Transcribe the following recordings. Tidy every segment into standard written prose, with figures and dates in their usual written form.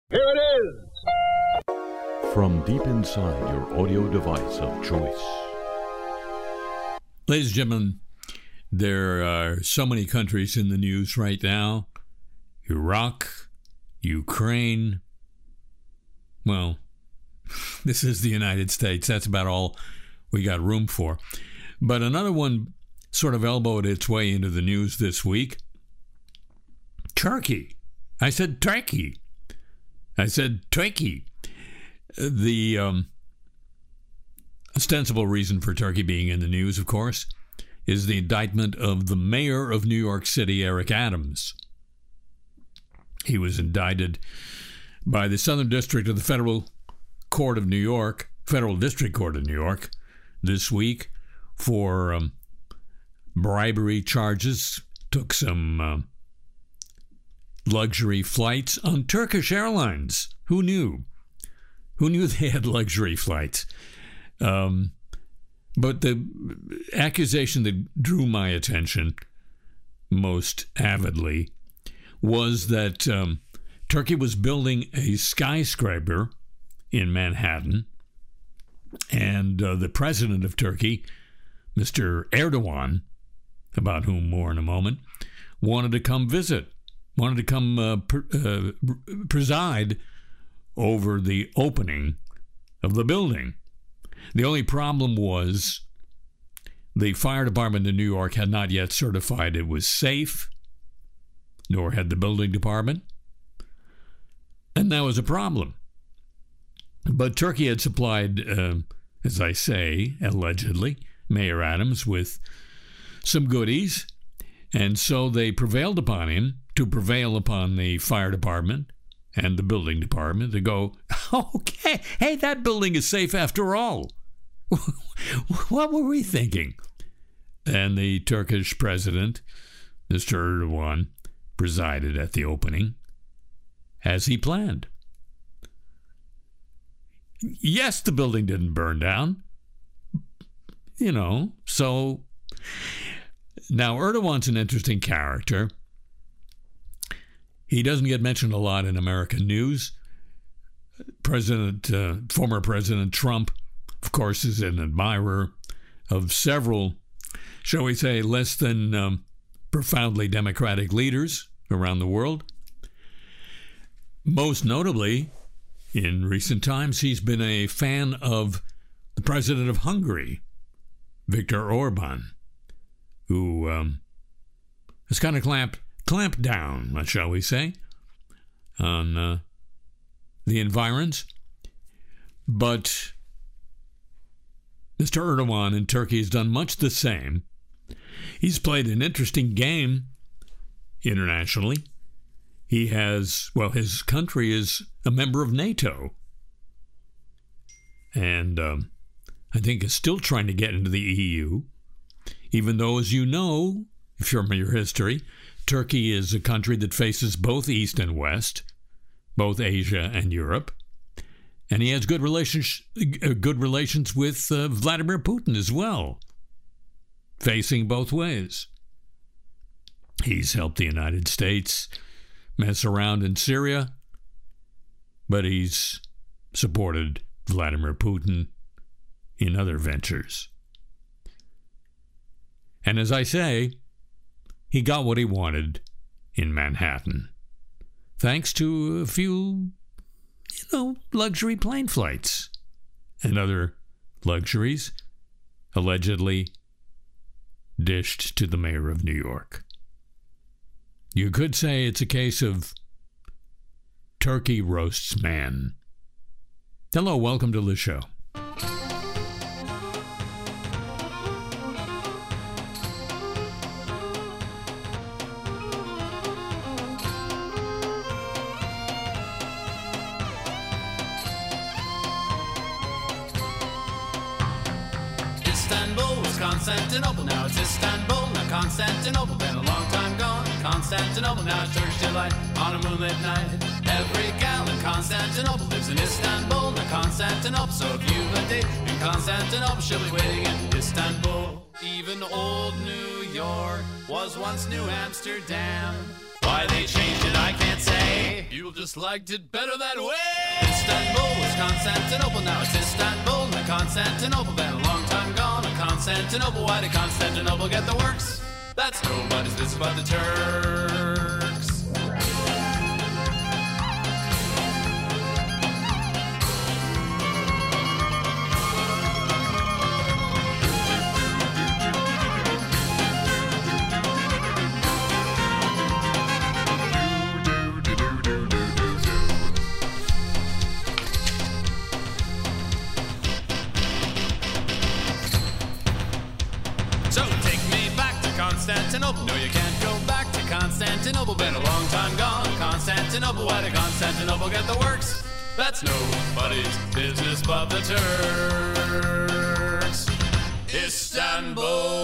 Here it is! From deep inside your audio device of choice. Ladies and gentlemen, there are so many countries in the news right now. Iraq, Ukraine. Well, this is the United States. That's about all we got room for. But another one sort of elbowed its way into the news this week. Turkey. I said Turkey. The ostensible reason for Turkey being in the news, of course, is the indictment of the mayor of New York City, Eric Adams. He was indicted by the Southern District of the Federal District Court of New York this week for bribery charges. Took some luxury flights on Turkish Airlines. Who knew? Who knew they had luxury flights? But the accusation that drew my attention most avidly was that Turkey was building a skyscraper in Manhattan, and the president of Turkey, Mr. Erdogan, about whom more in a moment, wanted to come visit, wanted to come preside over the opening of the building. The only problem was the fire department in New York had not yet certified it was safe, nor had the building department, and that was a problem. But Turkey had supplied, as I say, allegedly, Mayor Adams with some goodies, and so they prevailed upon him to prevail upon the fire department and the building department to go, okay, hey, that building is safe after all. What were we thinking? And the Turkish president, Mr. Erdogan, presided at the opening as he planned. Yes, the building didn't burn down, so now Erdogan's an interesting character. He doesn't get mentioned a lot in American news. Former President Trump, of course, is an admirer of several, shall we say, less than profoundly democratic leaders around the world. Most notably, in recent times, he's been a fan of the president of Hungary, Viktor Orban, who has kind of clamped down, shall we say, on the environs. But Mr. Erdogan in Turkey has done much the same. He's played an interesting game internationally. He has, his country is a member of NATO. And I think is still trying to get into the EU, even though, as you know, if you're from your history, Turkey is a country that faces both East and West, both Asia and Europe. And he has good relations with Vladimir Putin as well, facing both ways. He's helped the United States mess around in Syria, but he's supported Vladimir Putin in other ventures. And as I say, he got what he wanted in Manhattan, thanks to a few, luxury plane flights and other luxuries allegedly dished to the mayor of New York. You could say it's a case of turkey roasts man. Hello, welcome to the show. Istanbul was Constantinople, now it's Istanbul, not Constantinople, been a long time gone. Constantinople, now it's Turkish delight on a moonlit night. Every gal in Constantinople lives in Istanbul, not Constantinople. So if you've a date in Constantinople, she'll be waiting in Istanbul. Even old New York was once New Amsterdam. Why they changed it, I can't say. People just liked it better that way. Istanbul was Constantinople, now it's Istanbul, not Constantinople. Been a long time gone, a Constantinople. Why did Constantinople get the works? That's nobody's business but the Turks. Constantinople. No, you can't go back to Constantinople. Been a long time gone. Constantinople. Why did Constantinople get the works? That's nobody's business but the Turks. Istanbul.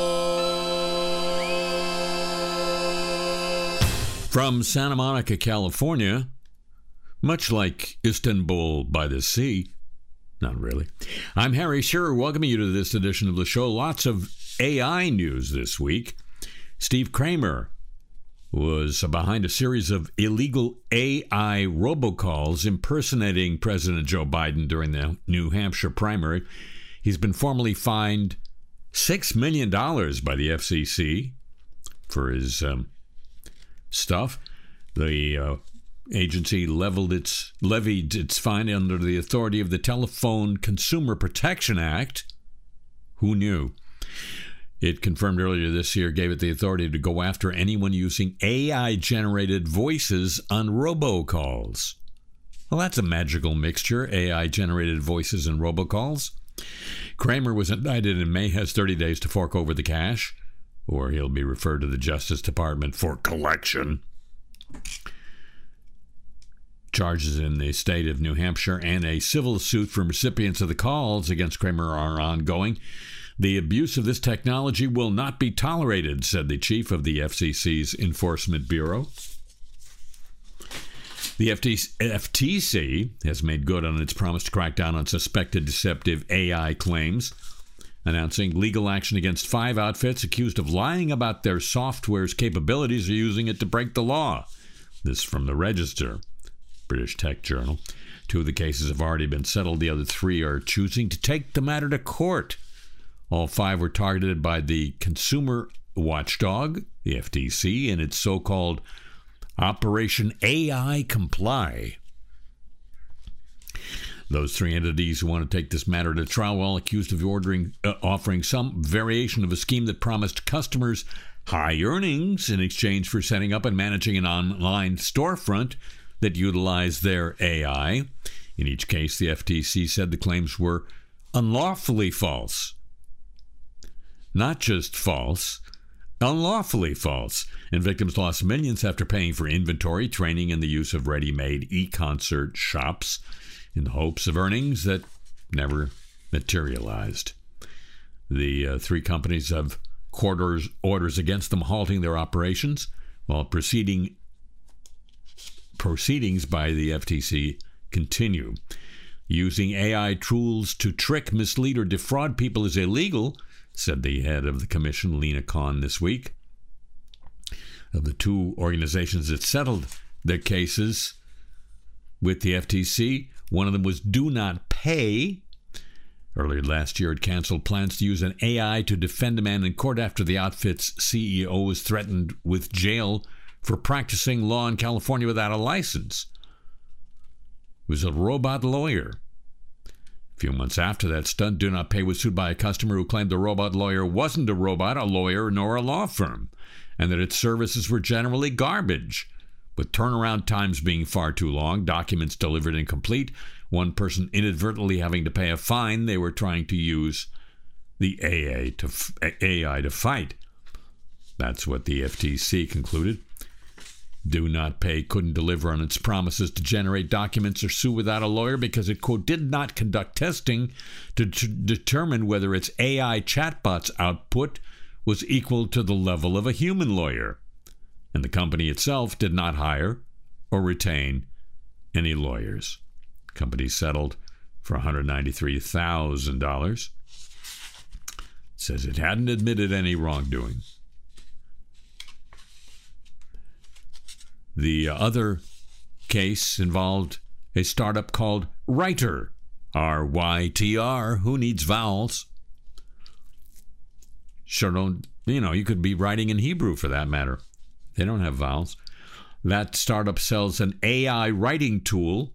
From Santa Monica, California, much like Istanbul by the sea, not really, I'm Harry Shearer, welcoming you to this edition of the show. Lots of AI news this week. Steve Kramer was behind a series of illegal AI robocalls impersonating President Joe Biden during the New Hampshire primary. He's been formally fined $6 million by the FCC for his stuff. The agency levied its fine under the authority of the Telephone Consumer Protection Act. Who knew? It confirmed earlier this year gave it the authority to go after anyone using AI-generated voices on robocalls. Well, that's a magical mixture, AI-generated voices and robocalls. Kramer was indicted in May, has 30 days to fork over the cash, or he'll be referred to the Justice Department for collection. Charges in the state of New Hampshire and a civil suit from recipients of the calls against Kramer are ongoing. The abuse of this technology will not be tolerated, said the chief of the FCC's Enforcement Bureau. The FTC has made good on its promise to crack down on suspected deceptive AI claims, announcing legal action against 5 outfits accused of lying about their software's capabilities or using it to break the law. This from the Register, British tech journal. 2 of the cases have already been settled. The other 3 are choosing to take the matter to court. All 5 were targeted by the consumer watchdog, the FTC, in its so-called Operation AI Comply. Those 3 entities who want to take this matter to trial, all accused of offering some variation of a scheme that promised customers high earnings in exchange for setting up and managing an online storefront that utilized their AI. In each case, the FTC said the claims were unlawfully false. Not just false, unlawfully false. And victims lost millions after paying for inventory, training, and the use of ready-made e-concert shops in the hopes of earnings that never materialized. The 3 companies have court orders against them halting their operations, while proceedings by the FTC continue. Using AI tools to trick, mislead, or defraud people is illegal, said the head of the commission, Lena Khan, this week. Of the 2 organizations that settled their cases with the FTC, one of them was Do Not Pay. Earlier last year, it canceled plans to use an AI to defend a man in court after the outfit's CEO was threatened with jail for practicing law in California without a license. It was a robot lawyer. A few months after that stunt, Do Not Pay was sued by a customer who claimed the robot lawyer wasn't a robot, a lawyer, nor a law firm, and that its services were generally garbage, with turnaround times being far too long, documents delivered incomplete, one person inadvertently having to pay a fine they were trying to use the AI to fight. That's what the FTC concluded. Do Not Pay couldn't deliver on its promises to generate documents or sue without a lawyer because it, quote, did not conduct testing to determine whether its AI chatbot's output was equal to the level of a human lawyer. And the company itself did not hire or retain any lawyers. The company settled for $193,000. It says it hadn't admitted any wrongdoing. The other case involved a startup called Rytr, R-Y-T-R. Who needs vowels? Sure don't, you could be writing in Hebrew for that matter. They don't have vowels. That startup sells an AI writing tool.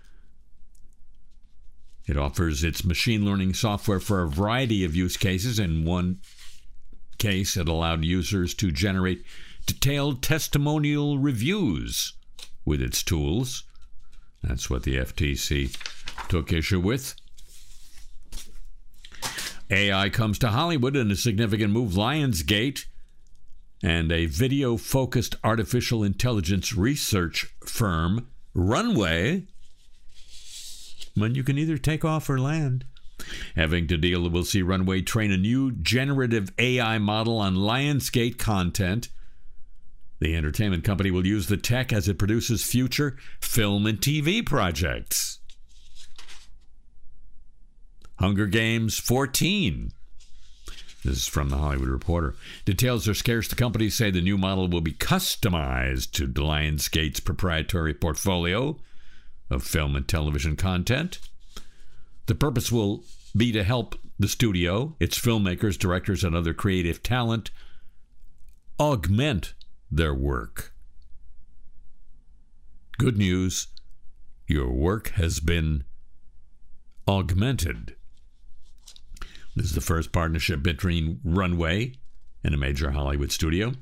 It offers its machine learning software for a variety of use cases. In one case, it allowed users to generate detailed testimonial reviews with its tools. That's what the FTC took issue with. AI comes to Hollywood in a significant move. Lionsgate and a video-focused artificial intelligence research firm, Runway, when you can either take off or land, having to deal, we'll see Runway train a new generative AI model on Lionsgate content. The entertainment company will use the tech as it produces future film and TV projects. Hunger Games 14. This is from the Hollywood Reporter. Details are scarce. The companies say the new model will be customized to Lionsgate's proprietary portfolio of film and television content. The purpose will be to help the studio, its filmmakers, directors, and other creative talent augment their work. Good news, your work has been augmented. This is the first partnership between Runway and a major Hollywood studio.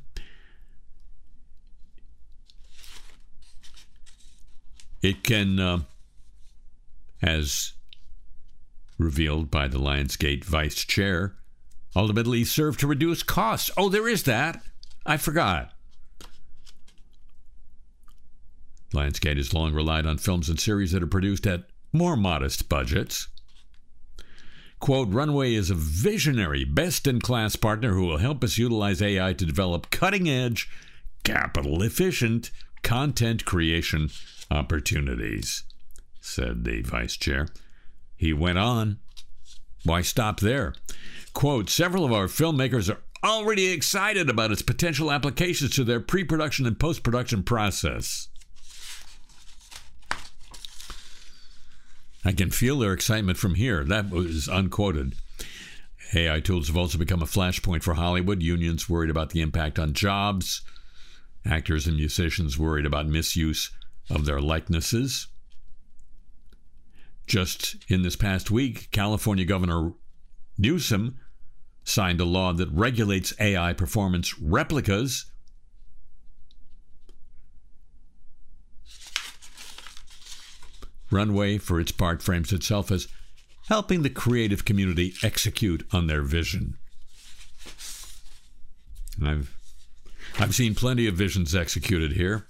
It can, as revealed by the Lionsgate vice chair, ultimately serve to reduce costs. Oh, there is that. I forgot. Lionsgate has long relied on films and series that are produced at more modest budgets. Quote, Runway is a visionary, best-in-class partner who will help us utilize AI to develop cutting-edge, capital-efficient content creation opportunities, said the vice chair. He went on. Why stop there? Quote, several of our filmmakers are already excited about its potential applications to their pre-production and post-production process. I can feel their excitement from here. That was unquoted. AI tools have also become a flashpoint for Hollywood. Unions worried about the impact on jobs. Actors and musicians worried about misuse of their likenesses. Just in this past week, California Governor Newsom signed a law that regulates AI performance replicas. Runway, for its part, frames itself as helping the creative community execute on their vision. I've seen plenty of visions executed here.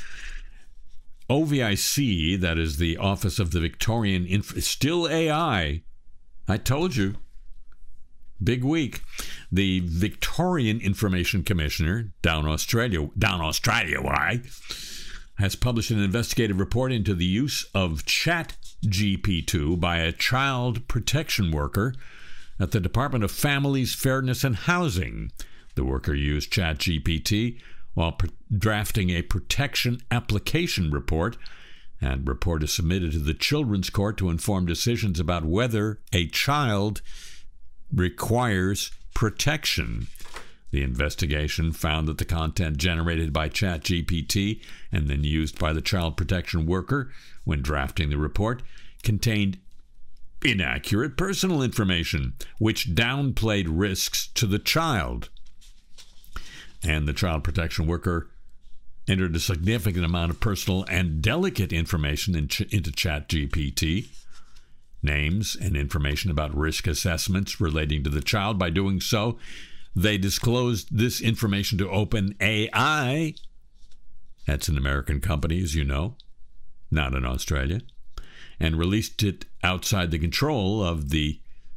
OVIC, that is the Office of the Victorian, still AI. I told you. Big week. The Victorian Information Commissioner, down Australia, why? Has published an investigative report into the use of ChatGPT by a child protection worker at the Department of Families, Fairness, and Housing. The worker used ChatGPT while drafting a protection application report, and report is submitted to the Children's Court to inform decisions about whether a child requires protection. The investigation found that the content generated by ChatGPT and then used by the child protection worker when drafting the report contained inaccurate personal information, which downplayed risks to the child. And the child protection worker entered a significant amount of personal and delicate information into ChatGPT, names and information about risk assessments relating to the child. By doing so, they disclosed this information to OpenAI. That's an American company, as you know, not in Australia, and released it outside the control of the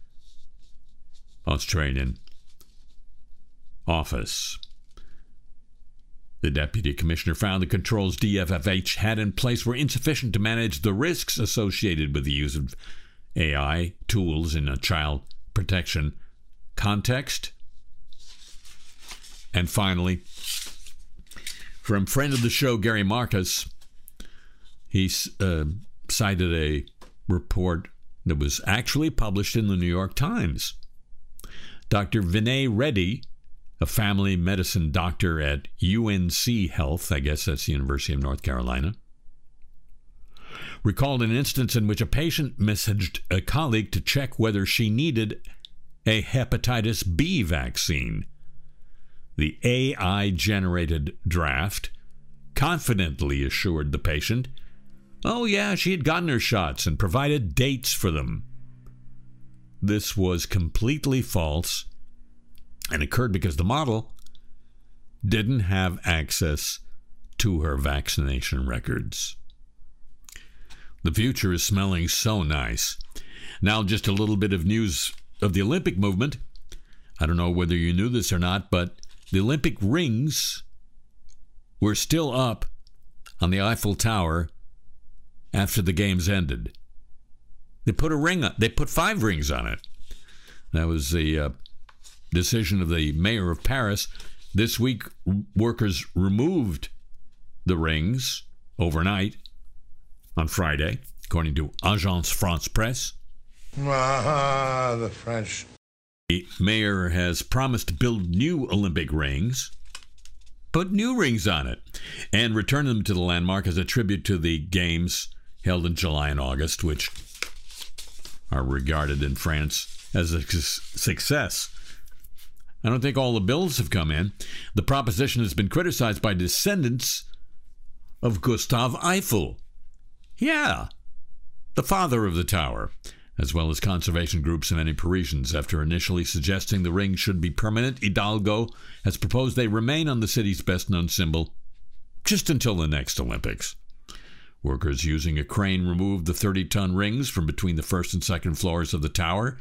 Australian office. The deputy commissioner found the controls DFFH had in place were insufficient to manage the risks associated with the use of AI tools in a child protection context. And finally, from friend of the show, Gary Marcus. He cited a report that was actually published in the New York Times. Dr. Vinay Reddy, a family medicine doctor at UNC Health, I guess that's the University of North Carolina, recalled an instance in which a patient messaged a colleague to check whether she needed a hepatitis B vaccine. The AI-generated draft confidently assured the patient, oh yeah, she had gotten her shots and provided dates for them. This was completely false and occurred because the model didn't have access to her vaccination records. The future is smelling so nice. Now, just a little bit of news of the Olympic movement. I don't know whether you knew this or not, but the Olympic rings were still up on the Eiffel Tower after the games ended. They put a ring on. They put 5 rings on it. That was the decision of the mayor of Paris. This week, workers removed the rings overnight on Friday, according to Agence France-Presse. The French. The mayor has promised to build new Olympic rings, put new rings on it, and return them to the landmark as a tribute to the games held in July and August, which are regarded in France as a success. I don't think all the bills have come in. The proposition has been criticized by descendants of Gustave Eiffel. Yeah, the father of the tower, as well as conservation groups and many Parisians. After initially suggesting the ring should be permanent, Hidalgo has proposed they remain on the city's best-known symbol just until the next Olympics. Workers using a crane removed the 30-ton rings from between the first and second floors of the tower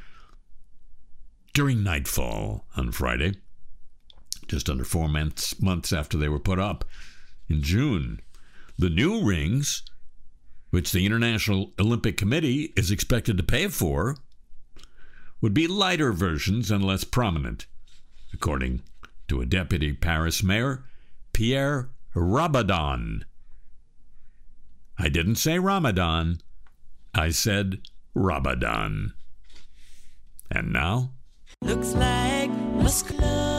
during nightfall on Friday, just under 4 months after they were put up in June. The new rings, which the International Olympic Committee is expected to pay for, would be lighter versions and less prominent, according to a deputy Paris mayor, Pierre Rabadon. I didn't say Ramadan, I said Rabadon. And now? Looks like Muscle.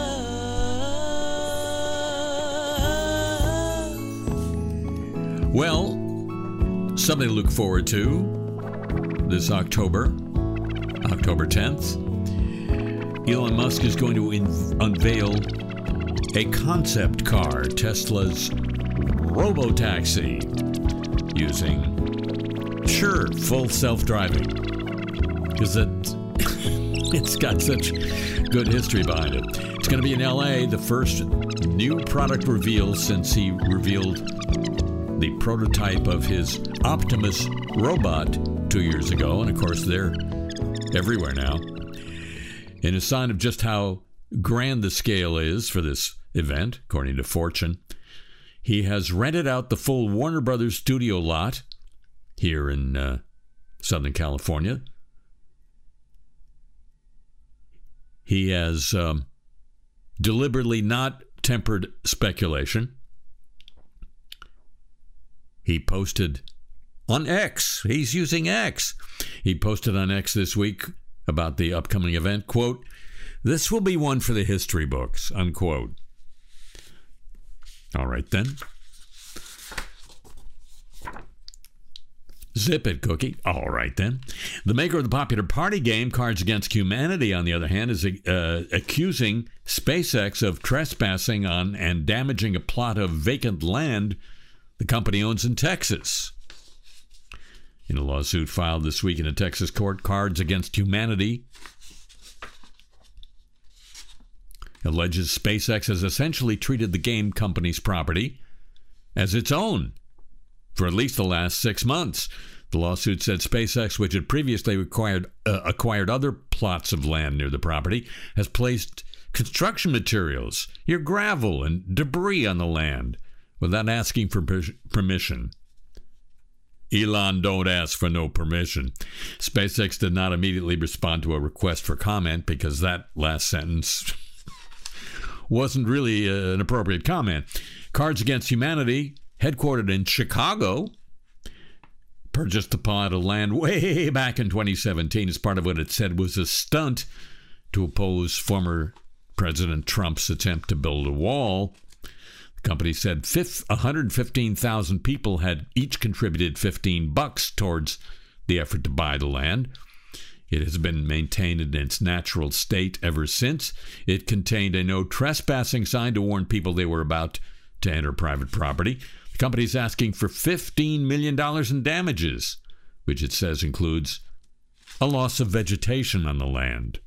Well, something to look forward to this October 10th. Elon Musk is going to unveil a concept car, Tesla's Robotaxi, using, full self-driving, because it's got such good history behind it. It's going to be in L.A., the first new product reveal since he revealed the prototype of his Optimus robot 2 years ago, and of course they're everywhere now. In a sign of just how grand the scale is for this event, according to Fortune, he has rented out the full Warner Brothers studio lot here in Southern California. He has deliberately not tempered speculation. He posted on X. He's using X. He posted on X this week about the upcoming event, quote, "This will be one for the history books," unquote. All right, then. Zip it, Cookie. All right, then. The maker of the popular party game Cards Against Humanity, on the other hand, is accusing SpaceX of trespassing on and damaging a plot of vacant land the company owns in Texas. In a lawsuit filed this week in a Texas court, Cards Against Humanity alleges SpaceX has essentially treated the game company's property as its own for at least the last 6 months. The lawsuit said SpaceX, which had previously acquired other plots of land near the property, has placed construction materials, your gravel and debris on the land without asking for permission. Elon, don't ask for no permission. SpaceX did not immediately respond to a request for comment because that last sentence wasn't really an appropriate comment. Cards Against Humanity, headquartered in Chicago, purchased a plot of land way back in 2017 as part of what it said was a stunt to oppose former President Trump's attempt to build a wall. The company said 115,000 people had each contributed $15 towards the effort to buy the land. It has been maintained in its natural state ever since. It contained a no trespassing sign to warn people they were about to enter private property. The company is asking for $15 million in damages, which it says includes a loss of vegetation on the land.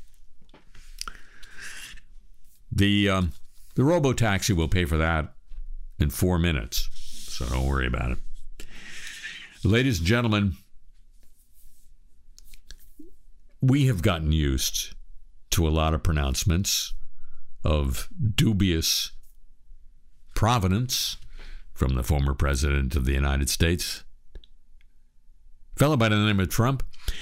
The robo-taxi will pay for that in 4 minutes, so don't worry about it. Ladies and gentlemen, we have gotten used to a lot of pronouncements of dubious provenance from the former president of the United States, a fellow by the name of Trump.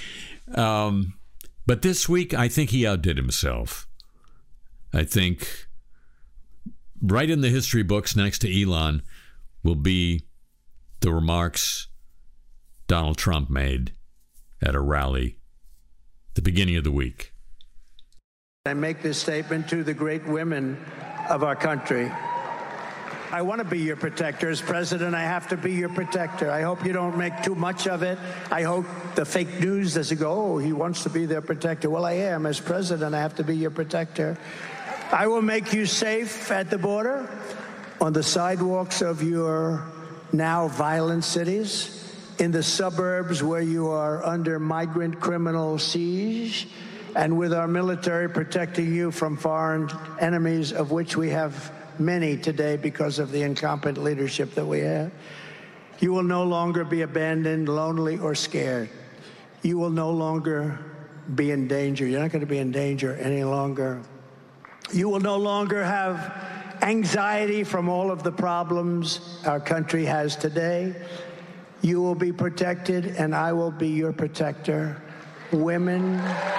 But this week, I think he outdid himself. I think right in the history books next to Elon will be the remarks Donald Trump made at a rally at the beginning of the week. I make this statement to the great women of our country. I want to be your protector. As president, I have to be your protector. I hope you don't make too much of it. I hope the fake news doesn't go, oh, he wants to be their protector. Well, I am. As president, I have to be your protector. I will make you safe at the border, on the sidewalks of your now violent cities, in the suburbs where you are under migrant criminal siege, and with our military protecting you from foreign enemies, of which we have many today because of the incompetent leadership that we have. You will no longer be abandoned, lonely, or scared. You will no longer be in danger. You're not going to be in danger any longer. You will no longer have anxiety from all of the problems our country has today. You will be protected, and I will be your protector. Women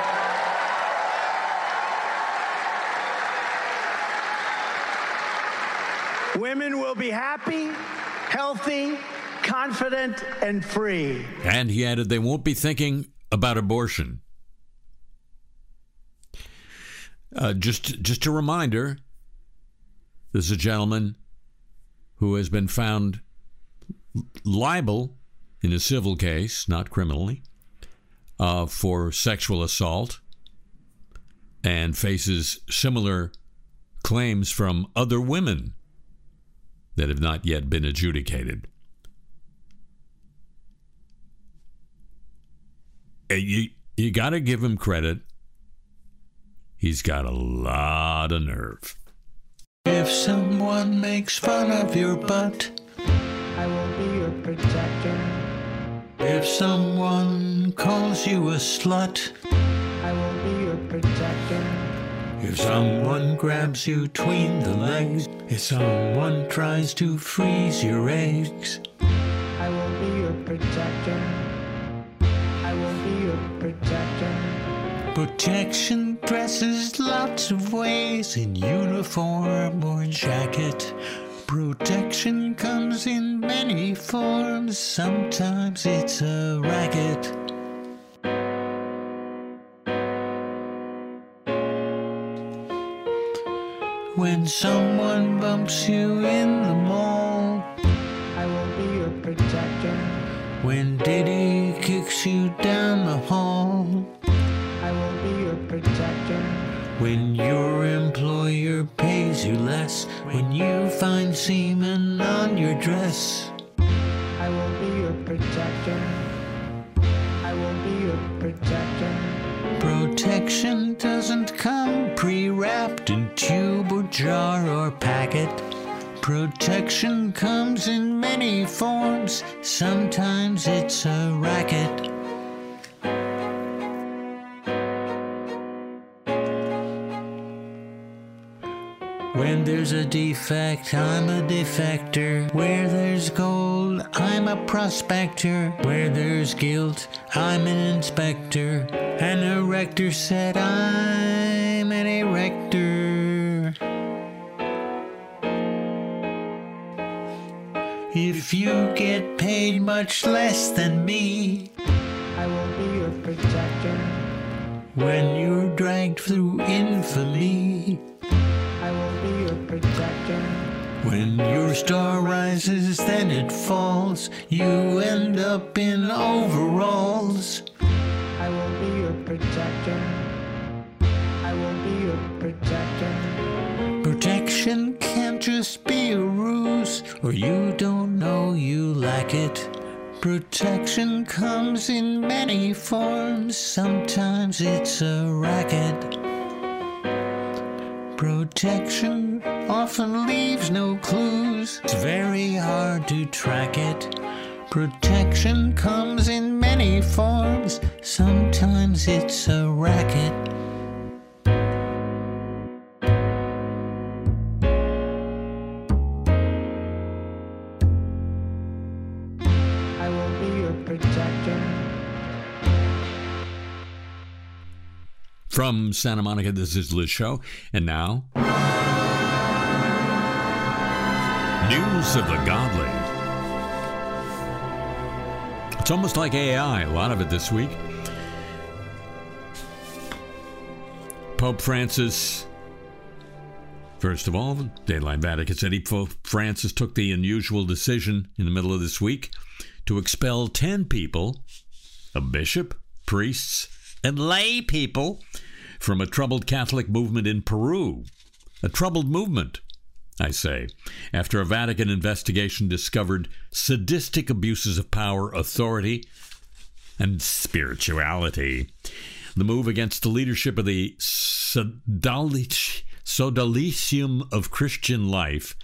will be happy, healthy, confident, and free. And he added they won't be thinking about abortion. Just a reminder, this is a gentleman who has been found liable in a civil case, not criminally, for sexual assault, and faces similar claims from other women that have not yet been adjudicated. You got to give him credit. He's got a lot of nerve. If someone makes fun of your butt, I will be your protector. if someone calls you a slut, I will be your protector. if someone grabs you between the legs, if someone tries to freeze your eggs, I will be your protector. I will be your protector. protection dresses lots of ways, in uniform or jacket. Protection comes in many forms, sometimes it's a racket. When someone bumps you in the mall, I will be your protector. when Diddy kicks you down the hall, I will be your protector. when your employer pays you less, when you find semen on your dress, I will be your protector. I will be your protector. protection doesn't come pre-wrapped in tube or jar or packet. Protection comes in many forms, sometimes it's a racket. When there's a defect, I'm a defector. Where there's gold, I'm a prospector. Where there's guilt, I'm an inspector. An erector said I'm an erector. If you get paid much less than me, I will be your protector. when you're dragged through infamy, I will be your protector. when your star rises, then it falls, you end up in overalls. I will be your protector. I will be your protector. Protection can't just be a ruse, or you don't know you lack it. Protection comes in many forms, sometimes it's a racket. Protection often leaves no clues, it's very hard to track it. Protection comes in many forms, sometimes it's a racket. I will be your protector. From Santa Monica, this is Liz Show. And now, news of the godly. It's almost like AI, a lot of it this week. Pope Francis, first of all, Dateline Vatican said Pope Francis took the unusual decision in the middle of this week to expel 10 people, a bishop, priests, and lay people, from a troubled Catholic movement in Peru. A troubled movement, I say, after a Vatican investigation discovered sadistic abuses of power, authority, and spirituality. The move against the leadership of the Sodalitium of Christian Life,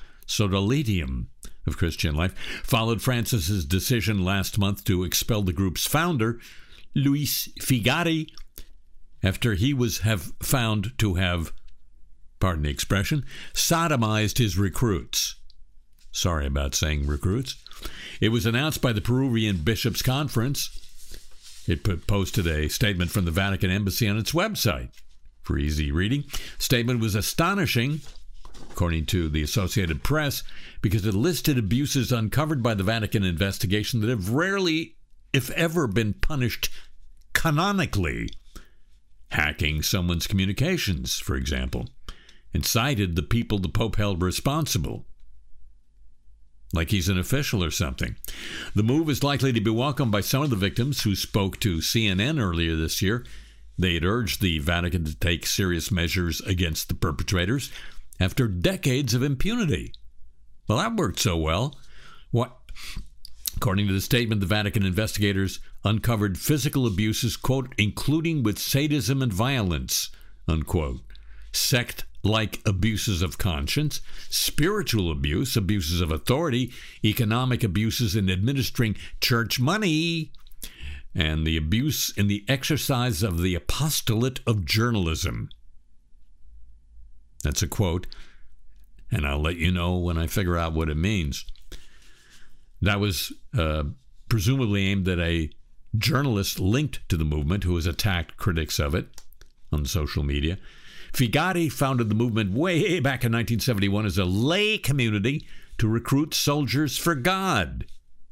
followed Francis's decision last month to expel the group's founder, Luis Figari, after he was found to have, pardon the expression, sodomized his recruits. Sorry about saying recruits. It was announced by the Peruvian Bishops' Conference. It posted a statement from the Vatican Embassy on its website for easy reading. Statement was astonishing, according to the Associated Press, because it listed abuses uncovered by the Vatican investigation that have rarely, if ever, been punished canonically. Hacking someone's communications, for example, and cited the people the Pope held responsible, like he's an official or something. The move is likely to be welcomed by some of the victims who spoke to CNN earlier this year. They had urged the Vatican to take serious measures against the perpetrators after decades of impunity. Well, that worked so well. According to the statement, the Vatican investigators uncovered physical abuses, quote, including with sadism and violence, unquote, sect-like abuses of conscience, spiritual abuse, abuses of authority, economic abuses in administering church money, and the abuse in the exercise of the apostolate of journalism. That's a quote, and I'll let you know when I figure out what it means. That was presumably aimed at a journalist linked to the movement who has attacked critics of it on social media. Figari founded the movement way back in 1971 as a lay community to recruit soldiers for God.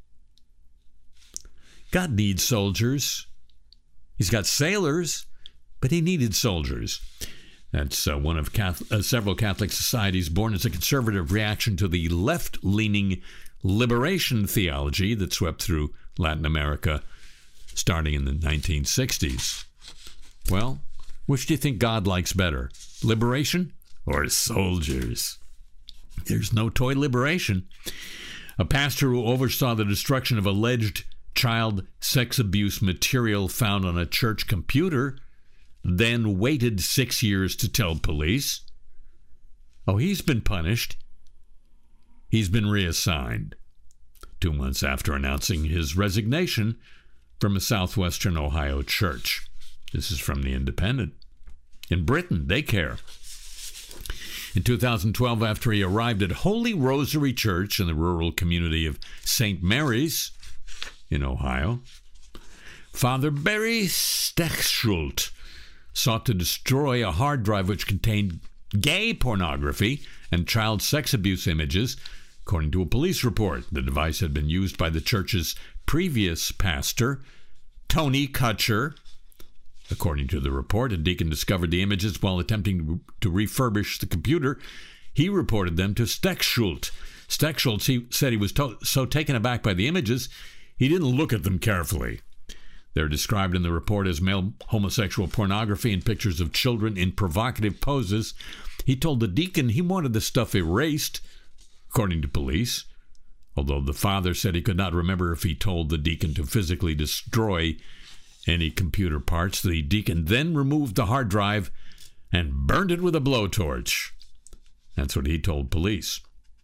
God needs soldiers. He's got sailors, but he needed soldiers. That's one of several Catholic societies born as a conservative reaction to the left-leaning liberation theology that swept through Latin America starting in the 1960s. Well, which do you think God likes better, liberation or soldiers? There's no toy liberation. A pastor who oversaw the destruction of alleged child sex abuse material found on a church computer then waited 6 years to tell police. Oh, he's been punished. He's been reassigned 2 months after announcing his resignation from a southwestern Ohio church. This is from The Independent. In Britain, they care. In 2012, after he arrived at Holy Rosary Church in the rural community of St. Mary's in Ohio, Father Barry Stechschult sought to destroy a hard drive which contained gay pornography and child sex abuse images, According to a police report, the device had been used by the church's previous pastor, Tony Kutcher. According to the report, a deacon discovered the images while attempting to refurbish the computer. He reported them to Stechschult. Stechschult he said he was so taken aback by the images, he didn't look at them carefully. They're described in the report as male homosexual pornography and pictures of children in provocative poses. He told the deacon he wanted the stuff erased, according to police, although the father said he could not remember if he told the deacon to physically destroy any computer parts. The deacon then removed the hard drive and burned it with a blowtorch. That's what he told police.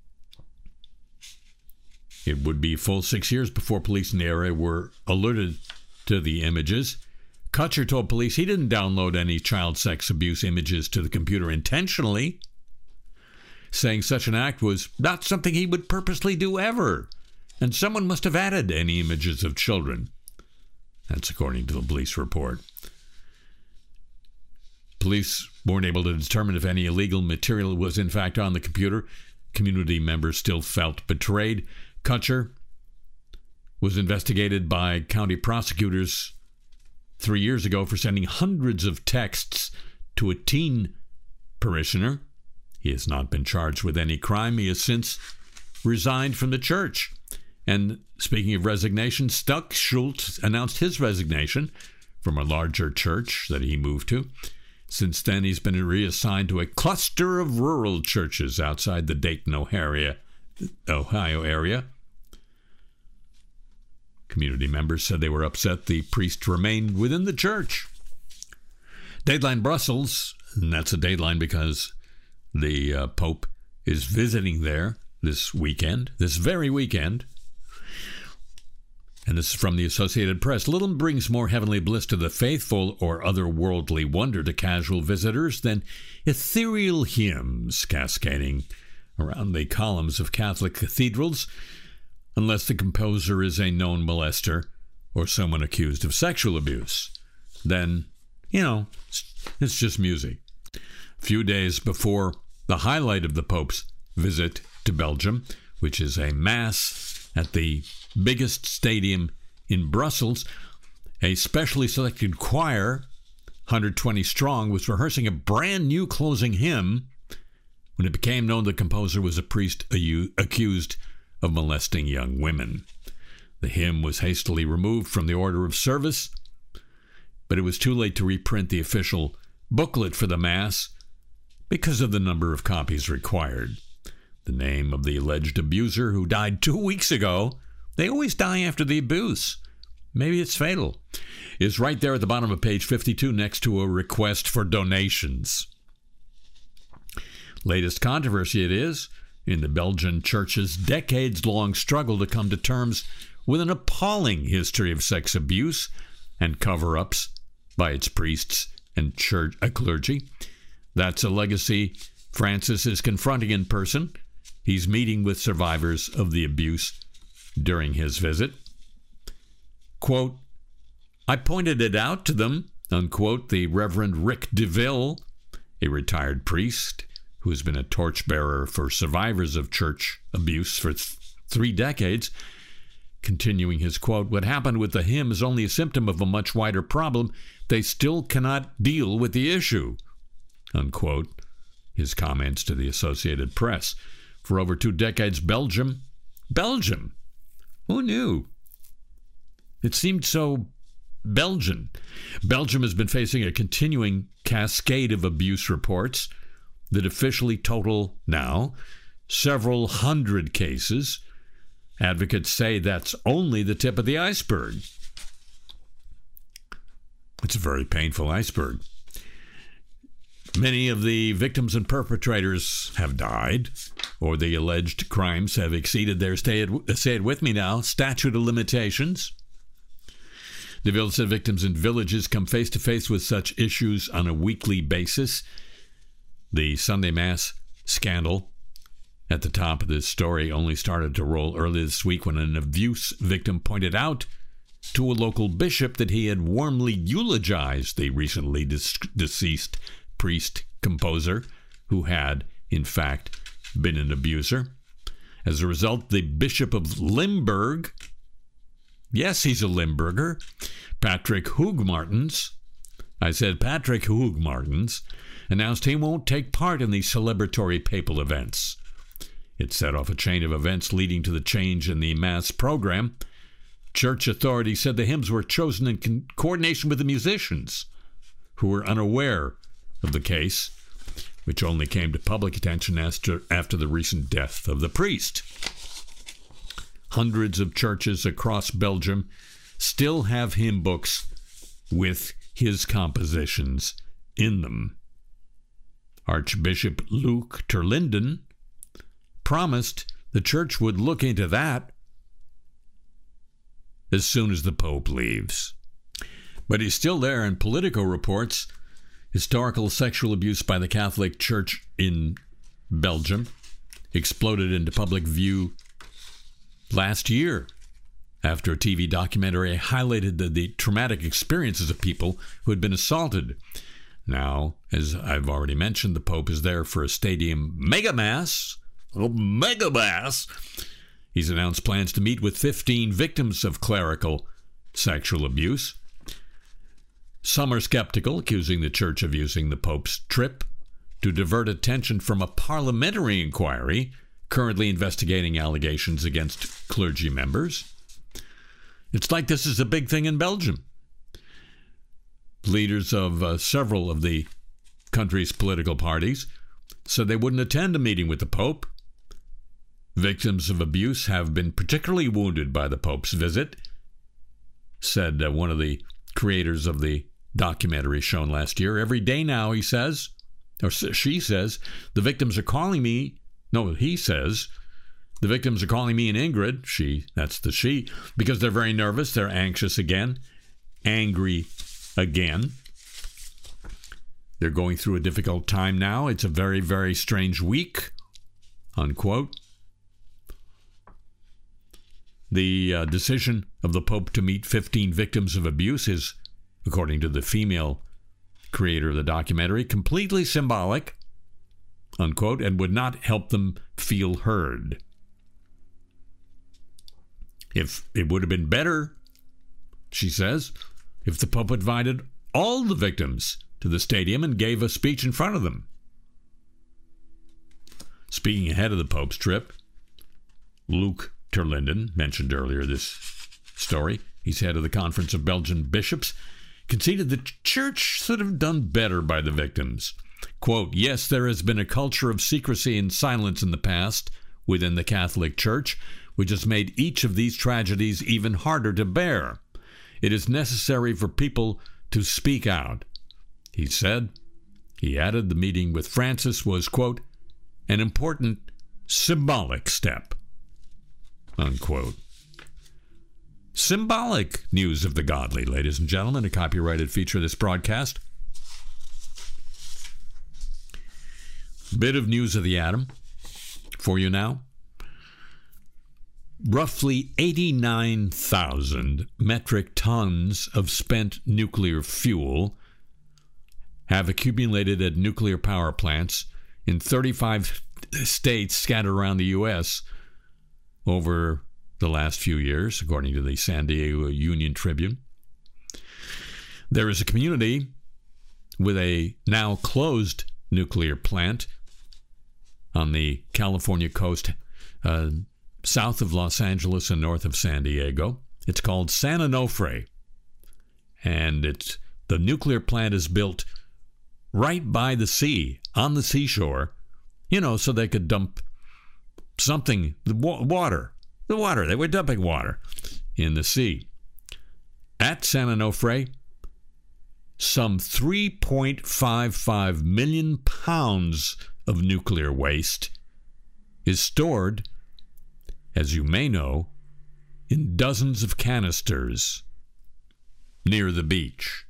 It would be a full 6 years before police in the area were alerted to the images. Kutcher told police he didn't download any child sex abuse images to the computer intentionally, saying such an act was not something he would purposely do ever, and someone must have added any images of children. That's according to the police report. Police weren't able to determine if any illegal material was in fact on the computer. Community members still felt betrayed. Kutcher was investigated by county prosecutors 3 years ago for sending hundreds of texts to a teen parishioner. He has not been charged with any crime. He has since resigned from the church. And speaking of resignation, Stechschult announced his resignation from a larger church that he moved to. Since then, he's been reassigned to a cluster of rural churches outside the Dayton, Ohio area. Community members said they were upset the priest remained within the church. Dateline Brussels, and that's a dateline because the Pope is visiting there this very weekend. And this is from the Associated Press. Little brings more heavenly bliss to the faithful or otherworldly wonder to casual visitors than ethereal hymns cascading around the columns of Catholic cathedrals, unless the composer is a known molester or someone accused of sexual abuse. Then, it's just music. A few days before the highlight of the Pope's visit to Belgium, which is a mass at the biggest stadium in Brussels, a specially selected choir, 120 strong, was rehearsing a brand new closing hymn when it became known the composer was a priest accused of molesting young women. The hymn was hastily removed from the order of service, but it was too late to reprint the official booklet for the Mass because of the number of copies required. The name of the alleged abuser, who died 2 weeks ago, they always die after the abuse, maybe it's fatal, is right there at the bottom of page 52 next to a request for donations. Latest controversy it is in the Belgian church's decades-long struggle to come to terms with an appalling history of sex abuse and cover-ups by its priests and clergy. That's a legacy Francis is confronting in person. He's meeting with survivors of the abuse during his visit. Quote, I pointed it out to them, unquote, the Reverend Rick DeVille, a retired priest who has been a torchbearer for survivors of church abuse for 3 decades, continuing his quote, what happened with the hymn is only a symptom of a much wider problem. They still cannot deal with the issue, unquote, his comments to the Associated Press. For over 2 decades, Belgium, who knew? It seemed so Belgian. Belgium has been facing a continuing cascade of abuse reports that officially total now several hundred cases. Advocates say that's only the tip of the iceberg. It's a very painful iceberg. Many of the victims and perpetrators have died, or the alleged crimes have exceeded their, say it with me now, statute of limitations. DeVille said victims in villages come face to face with such issues on a weekly basis. The Sunday Mass scandal at the top of this story only started to roll early this week when an abuse victim pointed out to a local bishop that he had warmly eulogized the recently deceased priest composer who had, in fact, been an abuser. As a result, the Bishop of Limburg, yes, he's a Limburger, Patrick Hoogmartens, announced he won't take part in the celebratory papal events. It set off a chain of events leading to the change in the Mass program. Church authorities said the hymns were chosen in coordination with the musicians, who were unaware of the case, which only came to public attention after the recent death of the priest. Hundreds of churches across Belgium still have hymn books with his compositions in them. Archbishop Luc Terlinden promised the church would look into that as soon as the Pope leaves. But he's still there, and Politico reports historical sexual abuse by the Catholic Church in Belgium exploded into public view last year after a TV documentary highlighted the traumatic experiences of people who had been assaulted. Now, as I've already mentioned, the Pope is there for a stadium mega mass. He's announced plans to meet with 15 victims of clerical sexual abuse. Some are skeptical, accusing the church of using the Pope's trip to divert attention from a parliamentary inquiry currently investigating allegations against clergy members. It's like this is a big thing in Belgium. Leaders of several of the country's political parties said they wouldn't attend a meeting with the Pope. Victims of abuse have been particularly wounded by the Pope's visit, said one of the creators of the documentary shown last year. Every day now, he says, or she says, the victims are calling me. No, he says, the victims are calling me and Ingrid, that's the she, because they're very nervous, they're anxious again, angry again. They're going through a difficult time now. It's a very, very strange week, unquote. The decision of the Pope to meet 15 victims of abuse is, according to the female creator of the documentary, completely symbolic, unquote, and would not help them feel heard. If it would have been better, she says, if the Pope invited all the victims to the stadium and gave a speech in front of them. Speaking ahead of the Pope's trip, Luc Terlinden, mentioned earlier this story, he's head of the Conference of Belgian Bishops, conceded the church should have done better by the victims. Quote, yes, there has been a culture of secrecy and silence in the past within the Catholic Church, which has made each of these tragedies even harder to bear. It is necessary for people to speak out, he said. He added the meeting with Francis was, quote, an important symbolic step, unquote. Symbolic news of the godly, ladies and gentlemen, a copyrighted feature of this broadcast. Bit of news of the atom for you now. Roughly 89,000 metric tons of spent nuclear fuel have accumulated at nuclear power plants in 35 states scattered around the U.S. over the last few years, according to the San Diego Union Tribune. There is a community with a now closed nuclear plant on the California coast, south of Los Angeles and north of San Diego. It's called San Onofre, and the nuclear plant is built right by the sea, on the seashore, so they could dump something, the water. They were dumping water in the sea. At San Onofre, some 3.55 million pounds of nuclear waste is stored, as you may know, in dozens of canisters near the beach.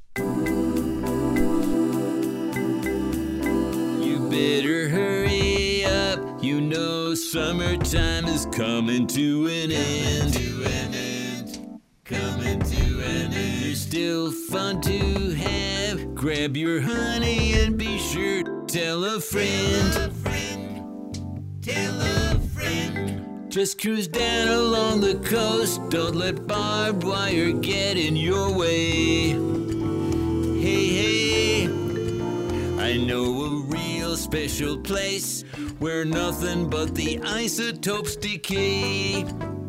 You better hurry up. You know summertime is coming to an end. Coming to an end. There's still fun to have. Grab your honey and be sure to tell a friend. Tell a friend. Just cruise down along the coast. Don't let barbed wire get in your way. Hey, hey, I know a real special place where nothing but the isotopes decay.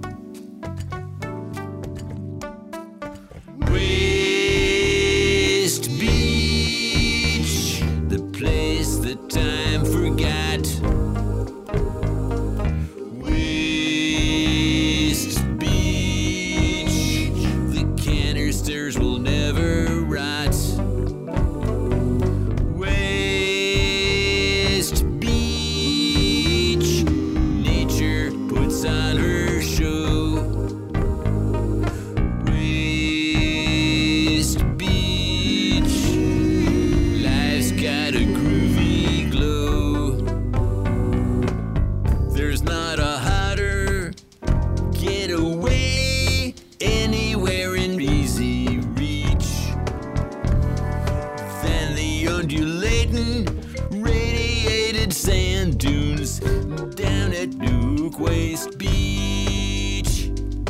Waste Beach, the place that time forgot. Waste Beach, the canisters will never rot. Waste Beach, nature puts on her show. Waste Beach, life's got a groovy glow. There's not a hotter getaway anywhere in easy reach than the undulating, radiated sand dunes down at Nuke Waste Beach.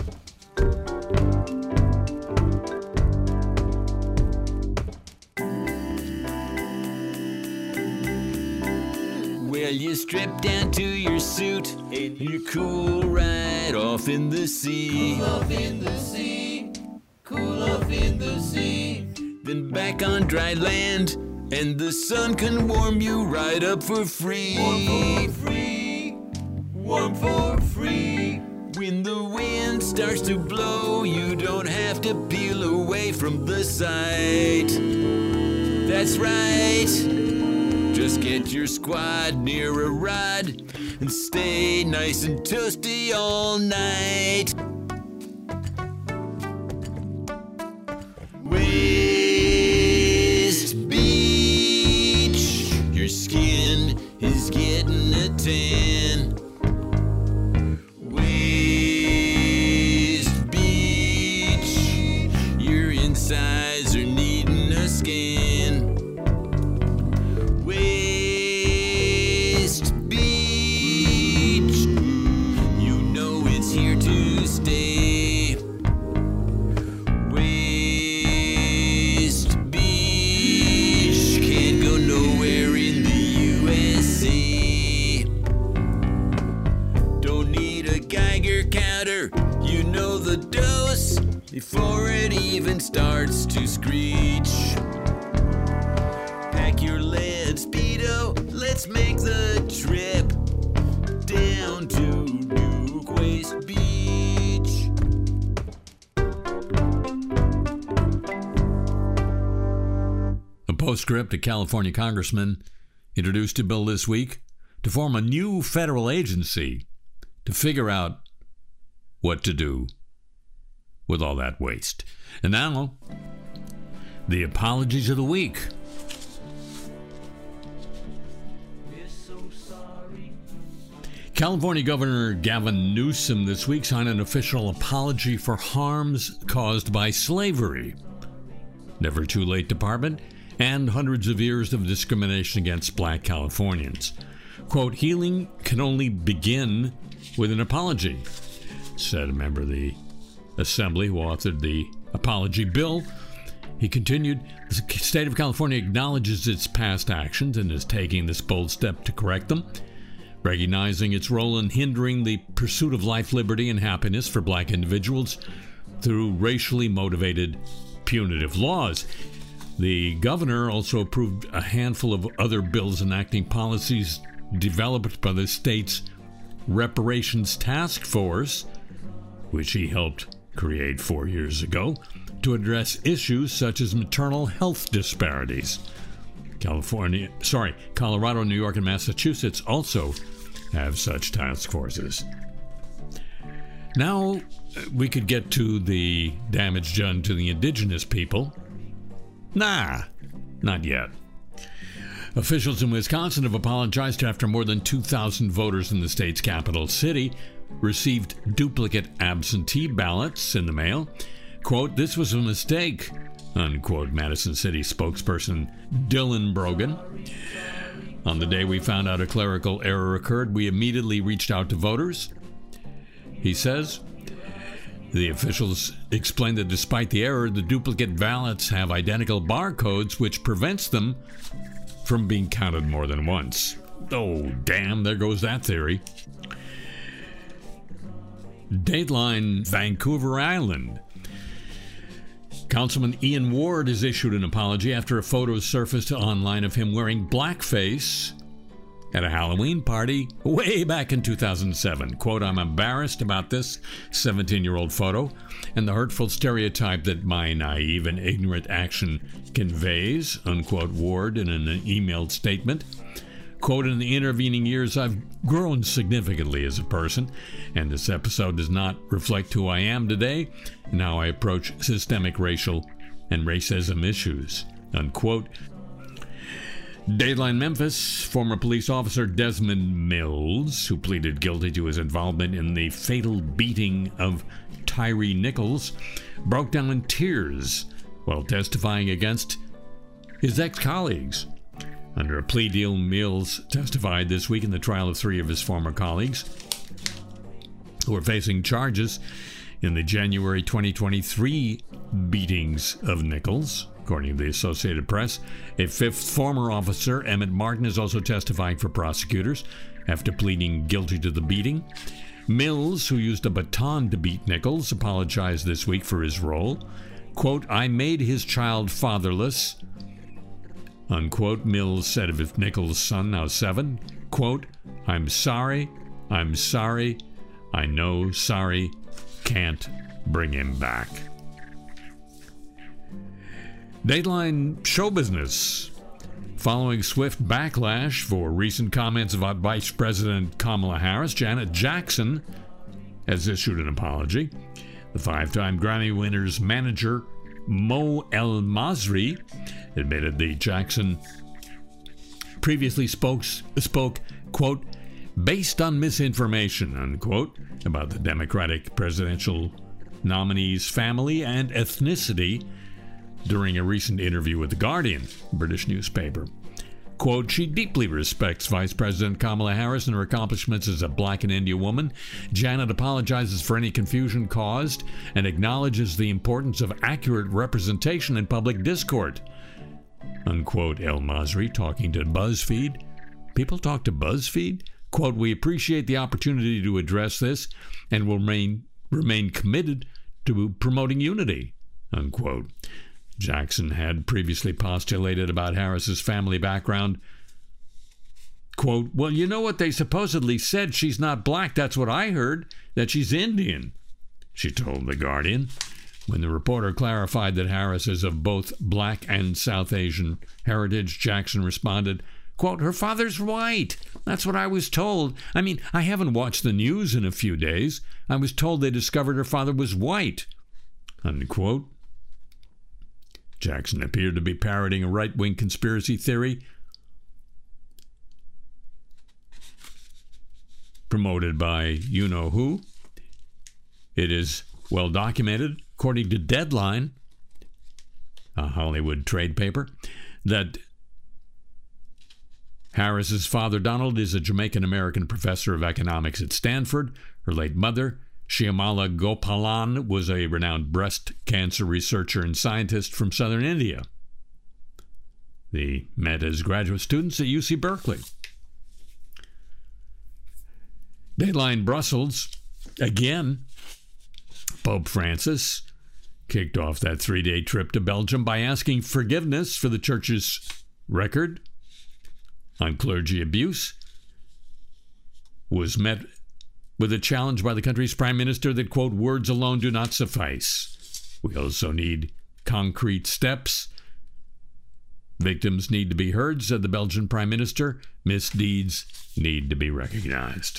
Well, you strip down to your suit and you cool right off in the sea. Cool off in the sea, cool off in the sea. Then back on dry land, and the sun can warm you right up for free. Warm for free, warm for free. When the wind starts to blow, you don't have to peel away from the sight. That's right. Just get your squad near a rod and stay nice and toasty all night. Waste Beach, your skin is getting a tan. Waste Beach, your insides are needing a scan. Waste Beach, you know it's here to stay. Waste Beach, can't go nowhere in the USA. Don't need a Geiger counter, you know the dose before it even starts to screech. Pack your lead Speedo, let's make the trip down to Nuke Waste Beach. A postscript: a California congressman introduced a bill this week to form a new federal agency to figure out what to do with all that waste. And now, the apologies of the week. California Governor Gavin Newsom this week signed an official apology for harms caused by slavery. Never Too Late Department and hundreds of years of discrimination against black Californians. Quote, healing can only begin with an apology, said a member of the Assembly who authored the apology bill. He continued, the state of California acknowledges its past actions and is taking this bold step to correct them, recognizing its role in hindering the pursuit of life, liberty, and happiness for black individuals through racially motivated punitive laws. The governor also approved a handful of other bills enacting policies developed by the state's Reparations Task Force, which he helped create 4 years ago, to address issues such as maternal health disparities. Colorado, New York, and Massachusetts also have such task forces. Now we could get to the damage done to the indigenous people. Nah, not yet. Officials in Wisconsin have apologized after more than 2,000 voters in the state's capital city received duplicate absentee ballots in the mail. Quote, this was a mistake, unquote, Madison City spokesperson Dylan Brogan. On the day we found out a clerical error occurred, we immediately reached out to voters. he says. The officials explained that despite the error, the duplicate ballots have identical barcodes, which prevents them from being counted more than once. Oh, damn, there goes that theory. Dateline, Vancouver Island. Councilman Ian Ward has issued an apology after a photo surfaced online of him wearing blackface at a Halloween party way back in 2007. Quote, "I'm embarrassed about this 17-year-old photo and the hurtful stereotype that my naive and ignorant action conveys," unquote, Ward in an emailed statement. Quote, "In the intervening years, I've grown significantly as a person, and this episode does not reflect who I am today and how I approach systemic racial and racism issues," unquote. Dateline Memphis, former police officer Desmond Mills, who pleaded guilty to his involvement in the fatal beating of Tyree Nichols, broke down in tears while testifying against his ex-colleagues. Under a plea deal, Mills testified this week in the trial of 3 of his former colleagues who are facing charges in the January 2023 beatings of Nichols. According to the Associated Press, a 5th former officer, Emmett Martin, is also testifying for prosecutors after pleading guilty to the beating. Mills, who used a baton to beat Nichols, apologized this week for his role. Quote, "I made his child fatherless," unquote, Mills said of Nichols' son, now 7. Quote, I'm sorry, I know sorry, can't bring him back." Dateline Show Business. Following swift backlash for recent comments about Vice President Kamala Harris, Janet Jackson has issued an apology. The 5-time Grammy winner's manager, Mo El Masri, admitted the Jackson previously spoke, quote, "based on misinformation," unquote, about the Democratic presidential nominee's family and ethnicity during a recent interview with The Guardian, British newspaper. Quote, "She deeply respects Vice President Kamala Harris and her accomplishments as a black and Indian woman. Janet apologizes for any confusion caused and acknowledges the importance of accurate representation in public discourse," unquote, El Masri talking to BuzzFeed. People talk to BuzzFeed? Quote, "We appreciate the opportunity to address this and will remain committed to promoting unity," unquote. Jackson had previously postulated about Harris's family background. Quote, "Well, you know what they supposedly said? She's not black. That's what I heard, that she's Indian," she told The Guardian. When the reporter clarified that Harris is of both black and South Asian heritage, Jackson responded, quote, "Her father's white. That's what I was told. I mean, I haven't watched the news in a few days. I was told they discovered her father was white," unquote. Jackson appeared to be parroting a right-wing conspiracy theory promoted by you-know-who. It is well documented, according to Deadline, a Hollywood trade paper, that Harris's father, Donald, is a Jamaican-American professor of economics at Stanford. Her late mother, Shyamala Gopalan, was a renowned breast cancer researcher and scientist from southern India. They met as graduate students at UC Berkeley. Dateline Brussels, again, Pope Francis kicked off that 3-day trip to Belgium by asking forgiveness for the church's record on clergy abuse, was met with a challenge by the country's prime minister that, quote, "words alone do not suffice. We also need concrete steps. Victims need to be heard," said the Belgian prime minister. "Misdeeds need to be recognized."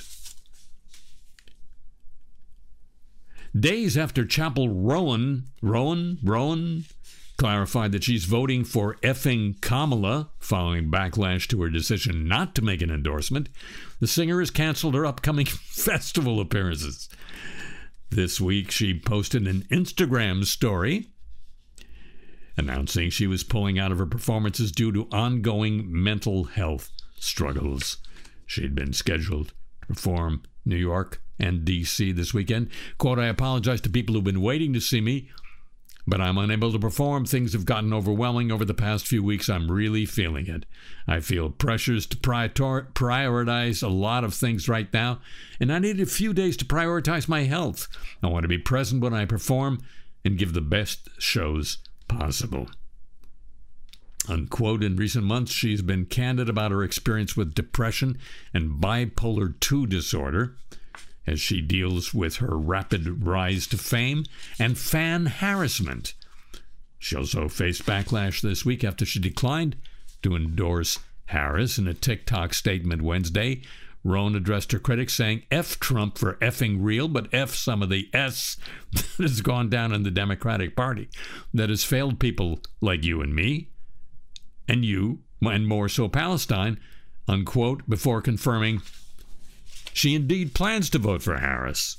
Days after Chapel Rowan clarified that she's voting for effing Kamala following backlash to her decision not to make an endorsement, the singer has canceled her upcoming festival appearances. This week, she posted an Instagram story announcing she was pulling out of her performances due to ongoing mental health struggles. She'd been scheduled perform New York and D.C. this weekend. Quote, I apologize to people who've been waiting to see me, but I'm unable to perform. Things have gotten overwhelming over the past few weeks. I'm really feeling it. I feel pressures to prioritize a lot of things right now, and I need a few days to prioritize my health. I want to be present when I perform and give the best shows possible. Unquote. In recent months, she's been candid about her experience with depression and bipolar II disorder as she deals with her rapid rise to fame and fan harassment. She also faced backlash this week after she declined to endorse Harris. In a TikTok statement Wednesday, Roan addressed her critics saying, F Trump for effing real, but F some of the S that has gone down in the Democratic Party, that has failed people like you and me, and you, and more so Palestine, unquote, before confirming she indeed plans to vote for Harris.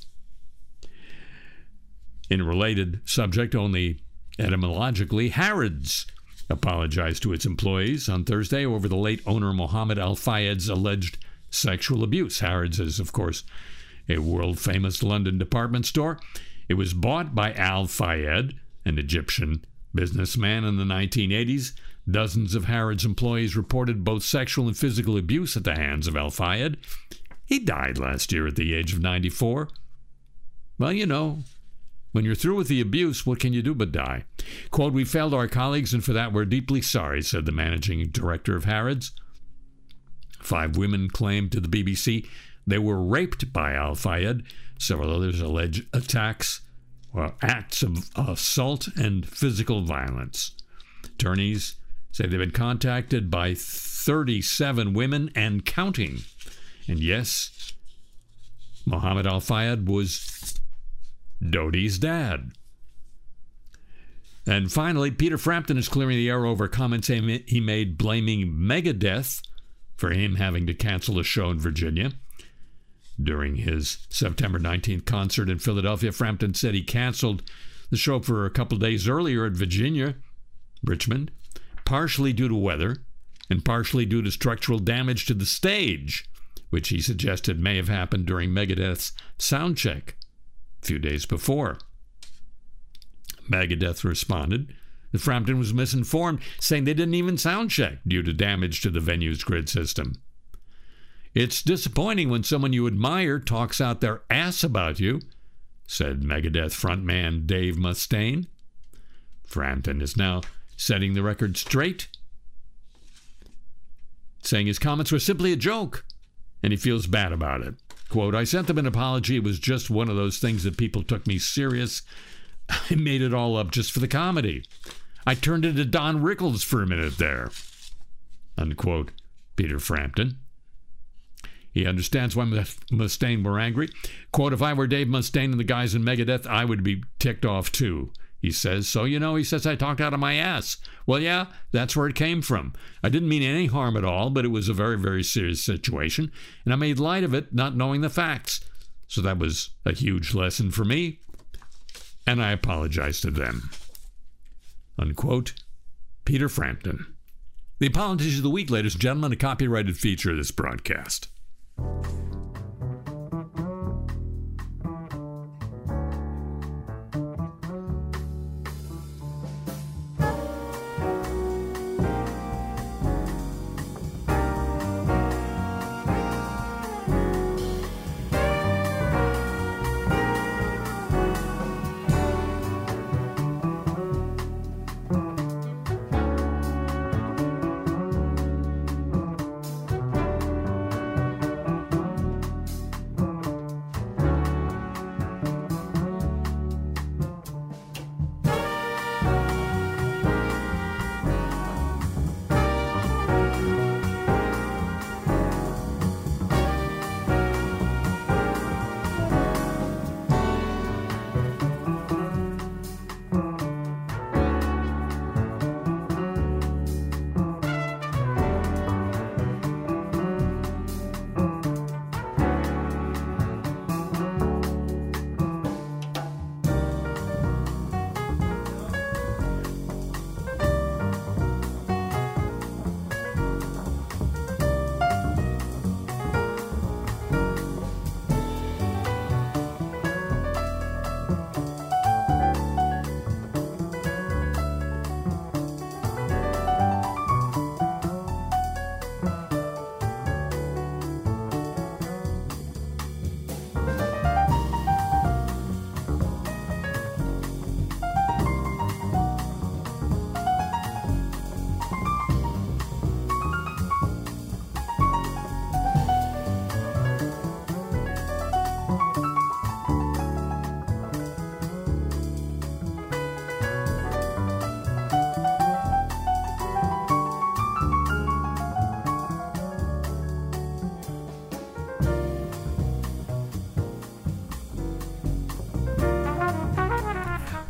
In a related subject, only etymologically, Harrods apologized to its employees on Thursday over the late owner Mohammed Al-Fayed's alleged sexual abuse. Harrods is, of course, a world-famous London department store. It was bought by Al-Fayed, an Egyptian businessman, in the 1980s. Dozens of Harrods employees reported both sexual and physical abuse at the hands of Al-Fayed. He died last year at the age of 94. Well, you know, when you're through with the abuse, what can you do but die? Quote, we failed our colleagues, and for that we're deeply sorry, said the managing director of Harrods. 5 women claimed to the BBC they were raped by Al-Fayed. Several others allege attacks or acts of assault and physical violence. Attorneys say they've been contacted by 37 women and counting. And yes, Mohammed Al-Fayed was Dodi's dad. And finally, Peter Frampton is clearing the air over comments he made blaming Megadeth for him having to cancel a show in Virginia. During his September 19th concert in Philadelphia, Frampton said he canceled the show for a couple days earlier at Richmond, partially due to weather and partially due to structural damage to the stage, which he suggested may have happened during Megadeth's sound check a few days before. Megadeth responded that Frampton was misinformed, saying they didn't even sound check due to damage to the venue's grid system. It's disappointing when someone you admire talks out their ass about you, said Megadeth frontman Dave Mustaine. Frampton is now setting the record straight, saying his comments were simply a joke, and he feels bad about it. Quote, I sent them an apology. It was just one of those things that people took me serious. I made it all up just for the comedy. I turned into Don Rickles for a minute there. Unquote, Peter Frampton. He understands why Mustaine were angry. Quote, if I were Dave Mustaine and the guys in Megadeth, I would be ticked off too, he says. So, he says I talked out of my ass. Well, yeah, that's where it came from. I didn't mean any harm at all, but it was a very, very serious situation, and I made light of it, not knowing the facts. So that was a huge lesson for me, and I apologize to them. Unquote, Peter Frampton. The Apologies of the Week, ladies and gentlemen, a copyrighted feature of this broadcast.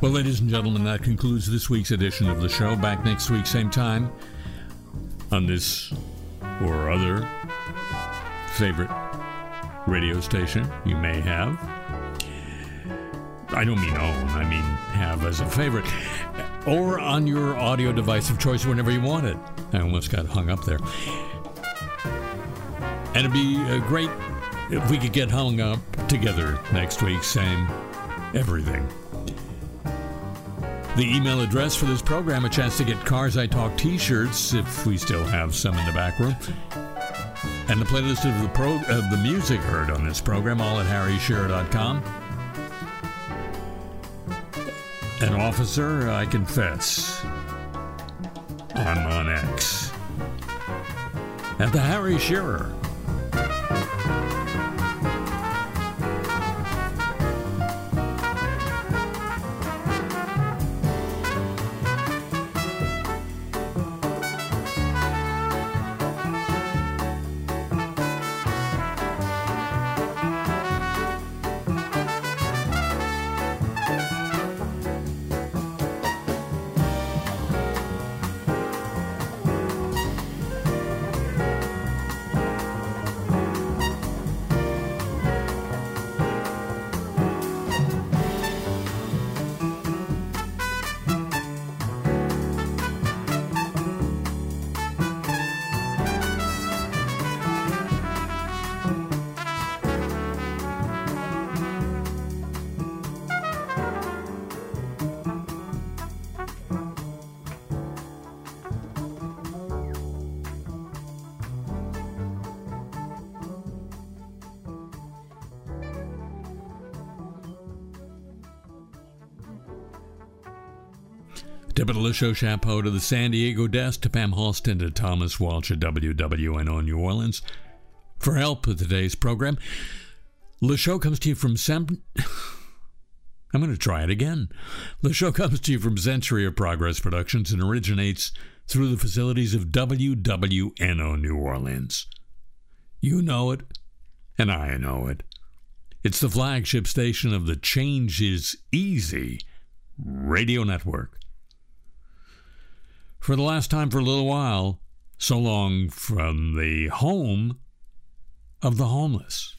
Well, ladies and gentlemen, that concludes this week's edition of the show. Back next week, same time, on this or other favorite radio station you may have. I don't mean own, I mean have as a favorite. Or on your audio device of choice whenever you want it. I almost got hung up there. And it'd be great if we could get hung up together next week, same everything. The email address for this program, a chance to get Cars I Talk t-shirts, if we still have some in the back room. And the playlist of the music heard on this program, all at harryshearer.com. An officer, I confess, I'm on X. At the Harry Shearer. Tip of the show chapeau to the San Diego desk, to Pam Halston, to Thomas Walsh at WWNO New Orleans for help with today's program. The show comes to you from I'm going to try it again. The show comes to you from Century of Progress Productions and originates through the facilities of WWNO New Orleans. You know it, and I know it. It's the flagship station of the Change is Easy radio network. For the last time for a little while, so long from the home of the homeless.